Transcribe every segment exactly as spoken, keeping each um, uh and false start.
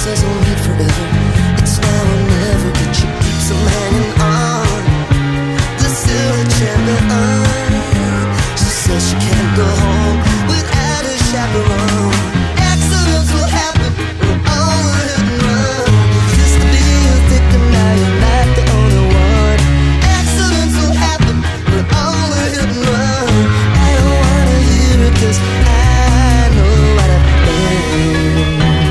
says we'll meet forever. It's now or never, but she keeps him hanging on. The silver champion. She says she can't go home without a chaperone. Accidents will happen, we're all a hit and run. You used to be a victim, now you're not the only one. Accidents will happen, we're all a hit and run. I don't wanna hear it, cause I know what I've done.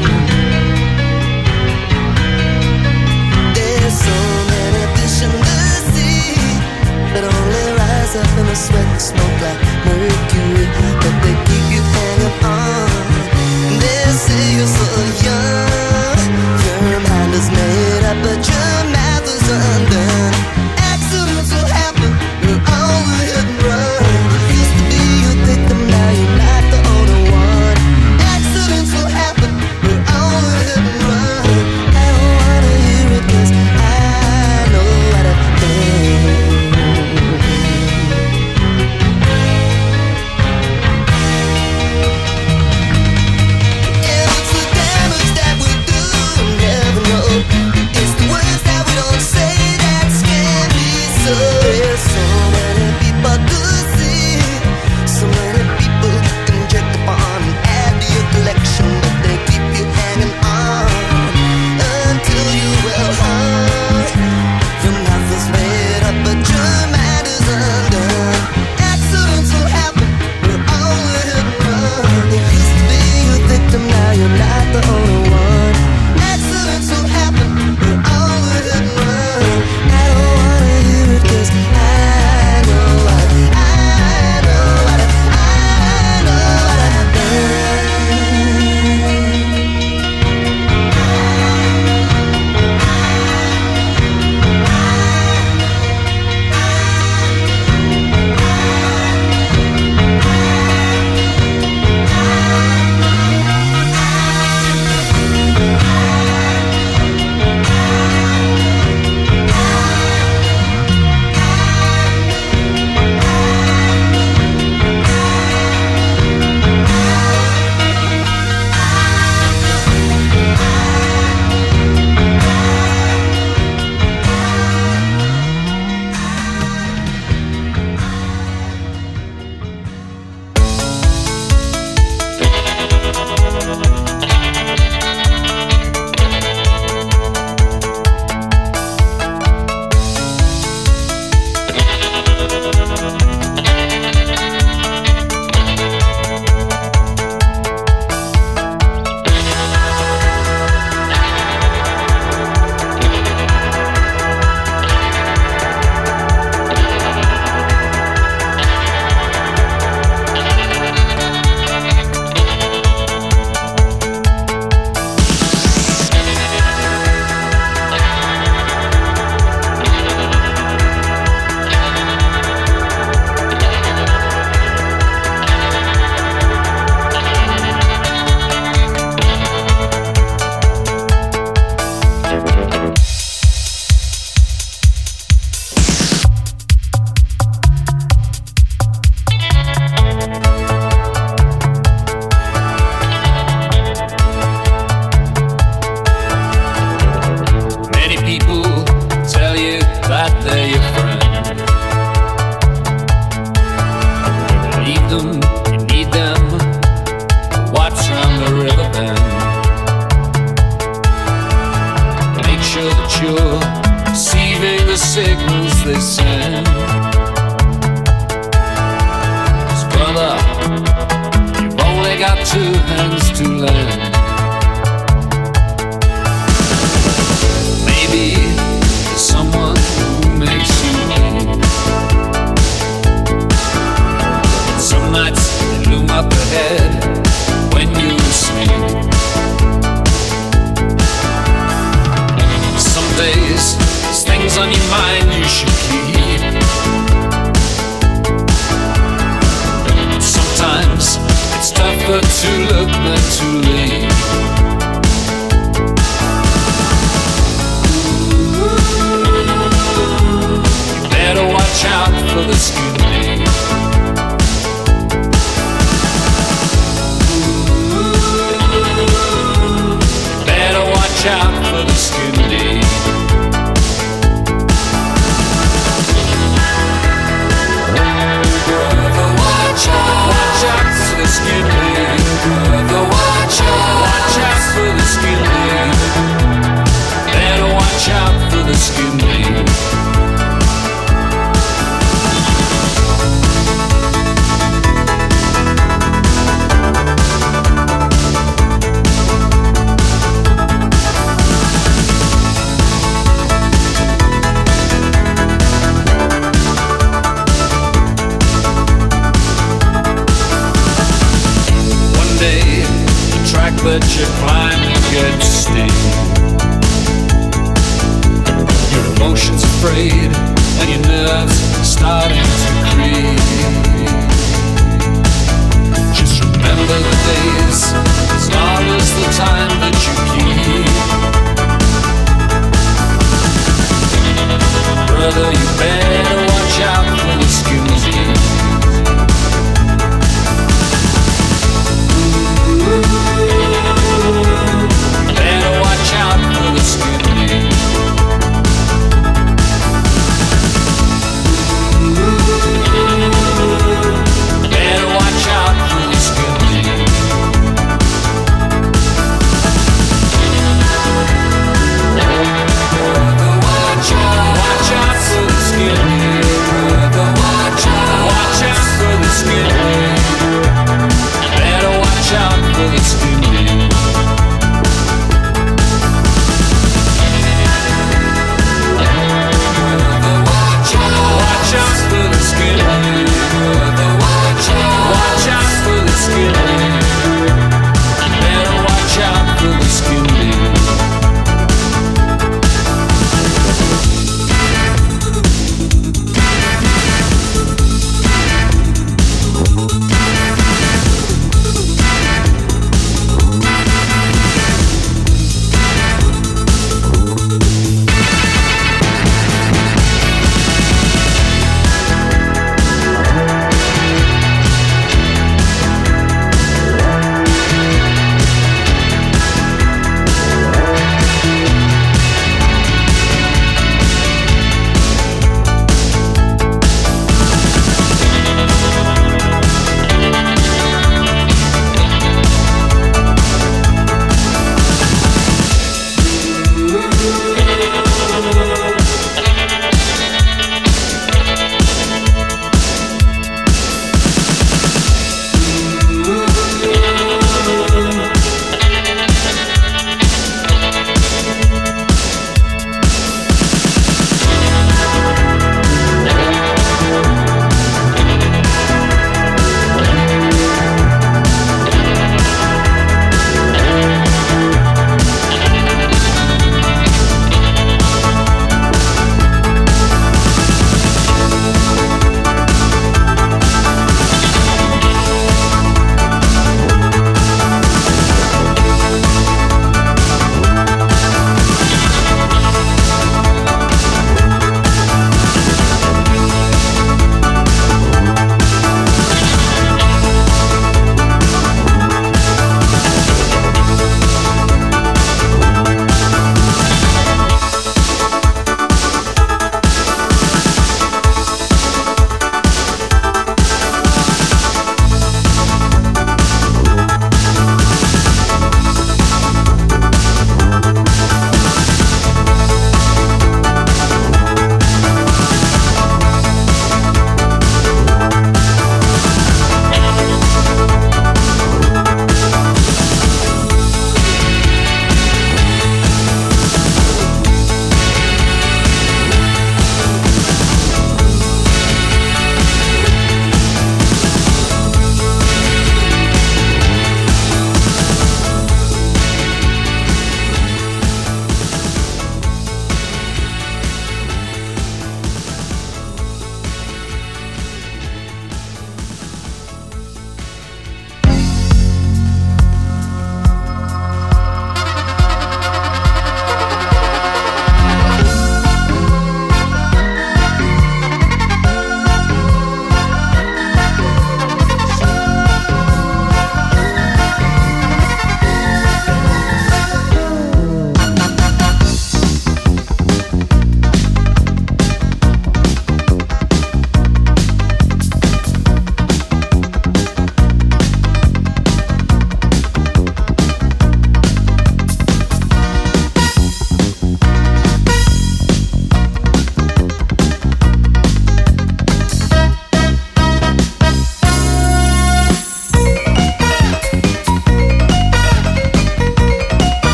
There's so many fish in the sea that only rise up in the sweat and smoke like mercury, but they keep you hanging on. They say you're so young, your mind is made up, but your mouth is undone. Accidents will happen, you're all a hit and run. You used to be a victim, now you're not the only one. Accidents will happen, you're all a hit and run. I don't wanna hear it, cause I know what I've done. There's so many people to see, so many people you can check upon and add to your collection, but they keep you hanging on until you well hung. Your mouth is made up, but your mind is undone. Accidents will happen, we're all a hit and run. You used to be a victim, now you're not the only one. Accidents will happen, we're all a hit and run. I don't wanna hear it, cause I know what, I know what, I know what I've done. out for the skin deep. Brother, watch out, watch out for the skin deep. Brother, watch out, watch out for the skin deep. Better watch out for the skin deep. That you're climbing gets steep. Your emotions afraid and your nerves starting to creep. Just remember the days as long as the time that you keep. Brother, you better watch out for the skins deep. Better watch out for the skin deep. Better watch out for the skin deep.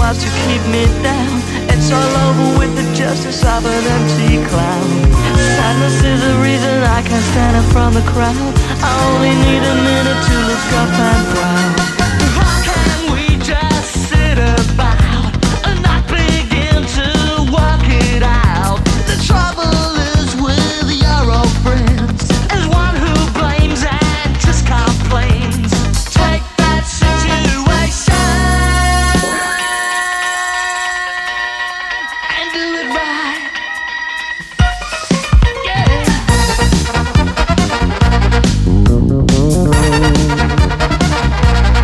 wants to keep me down. It's all over with the justice of an empty clown. Sadness is the reason I can't stand up from the crowd. I only need a minute to look up and frown. How can we just sit about and not begin to work it out? The trouble is with your old friends, is one who blames and just complains. Take that situation and do it right. Yeah.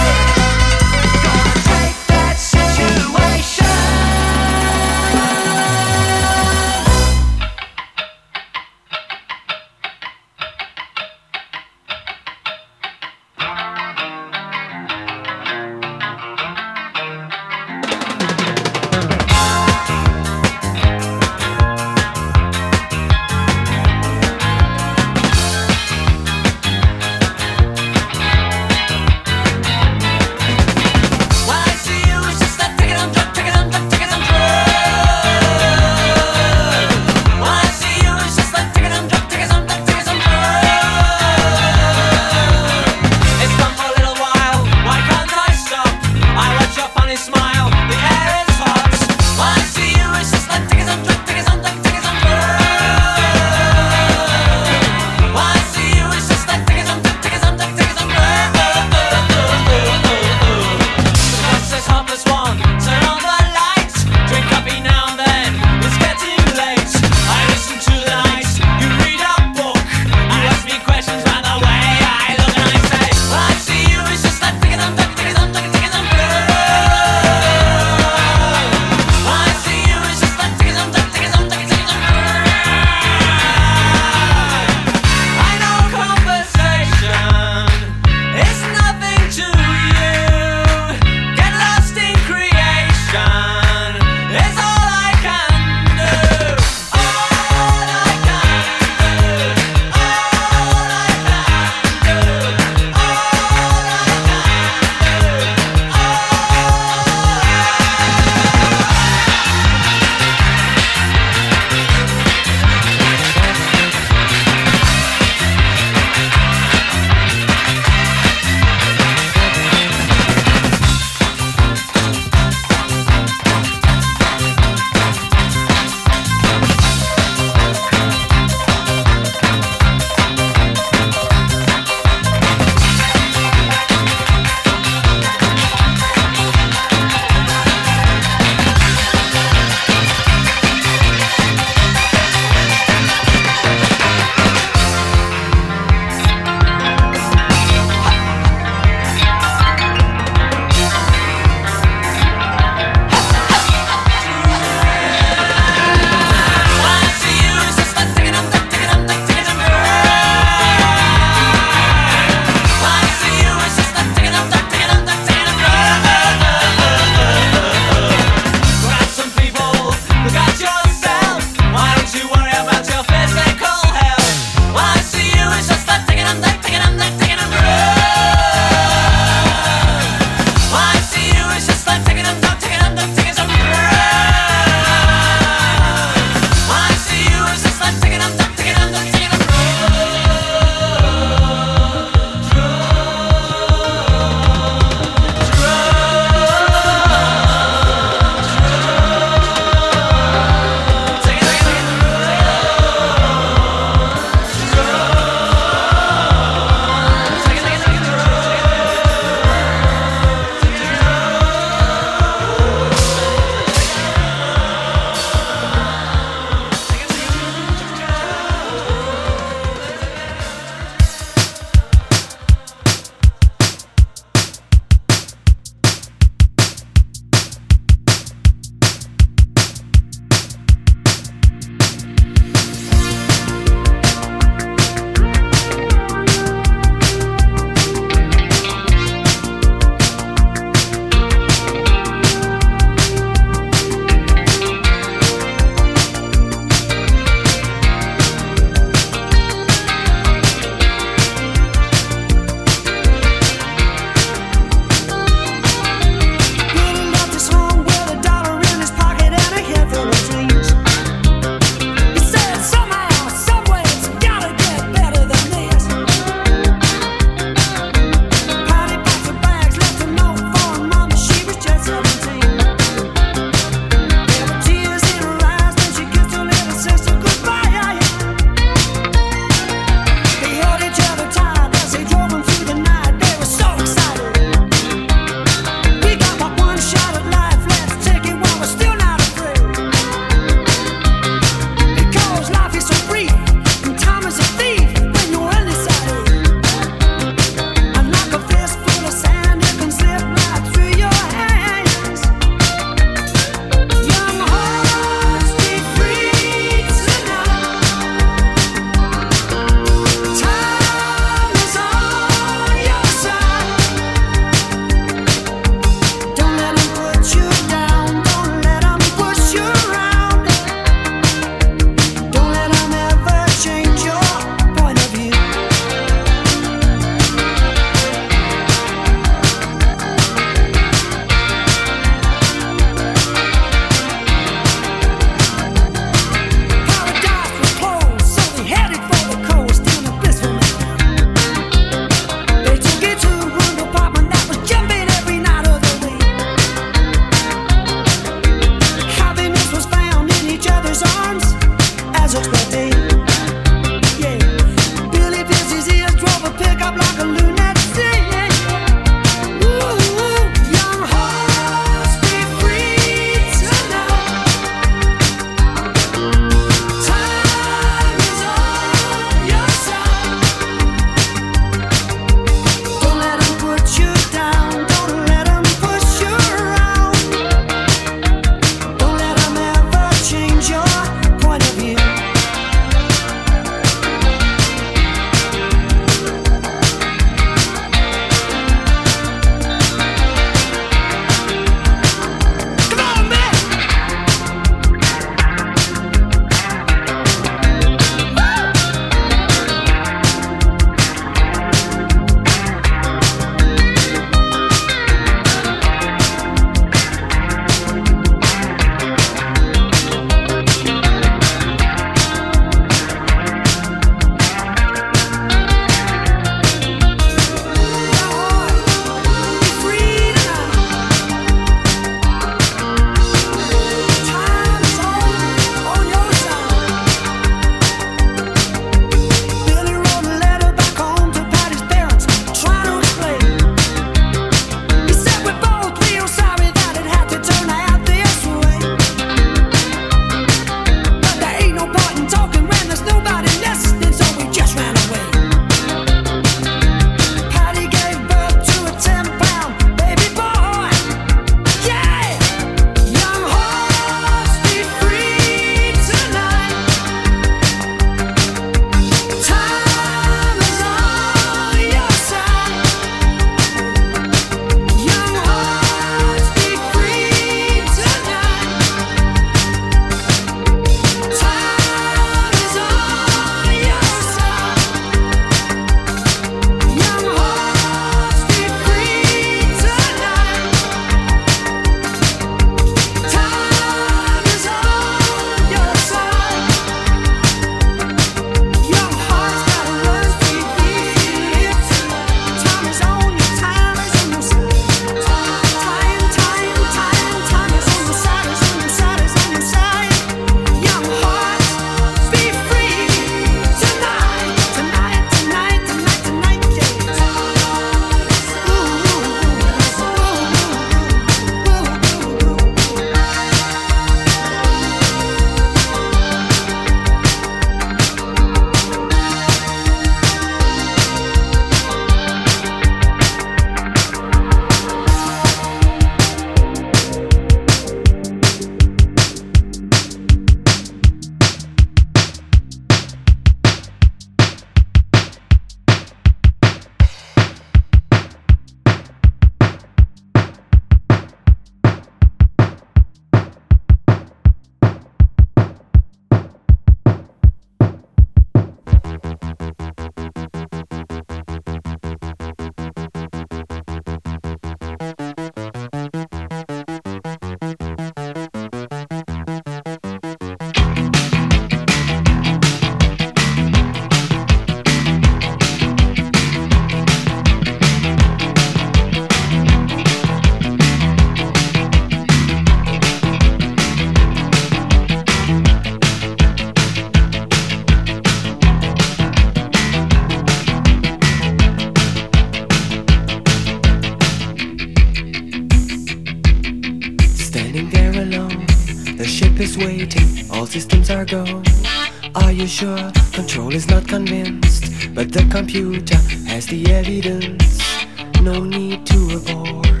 systems are go. Are you sure? Control is not convinced, but the computer has the evidence. No need to abort.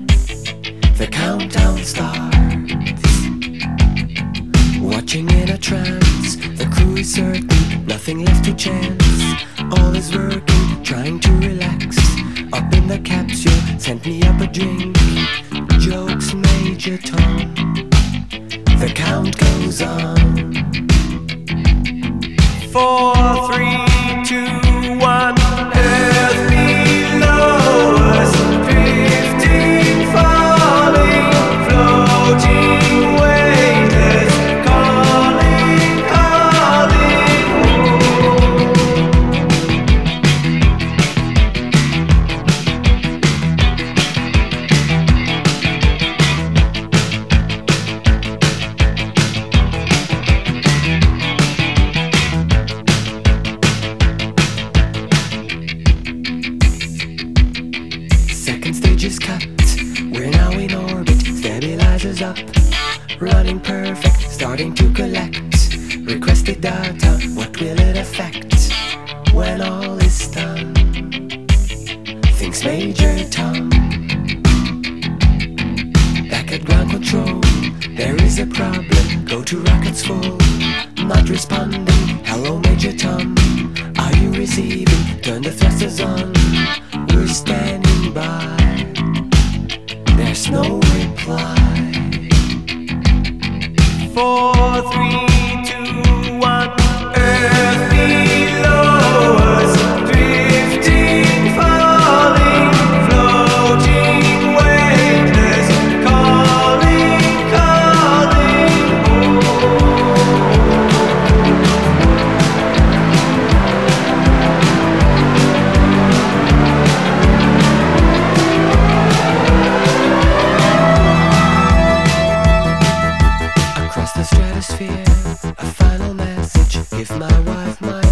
The countdown starts. Watching in a trance, the crew is certain, nothing left to chance. All is working, trying to relax. Up in the capsule, sent me up a drink. Jokes, Major Tom. The count goes on. Four, three, two, one. Earth below us, drifting, falling, floating, weightless, calling, calling home. starting to collect requested data. What will it affect when all is done? Things Major Tom. Back at ground control, there is a problem. Go to rockets full, not responding. Hello Major Tom, are you receiving? Turn the thrusters on, we're standing by. There's no reply. Four, three, two, one. Earth below us, drifting, falling, floating, weightless, calling, calling Across the stratosphere, a final message. Give my wife my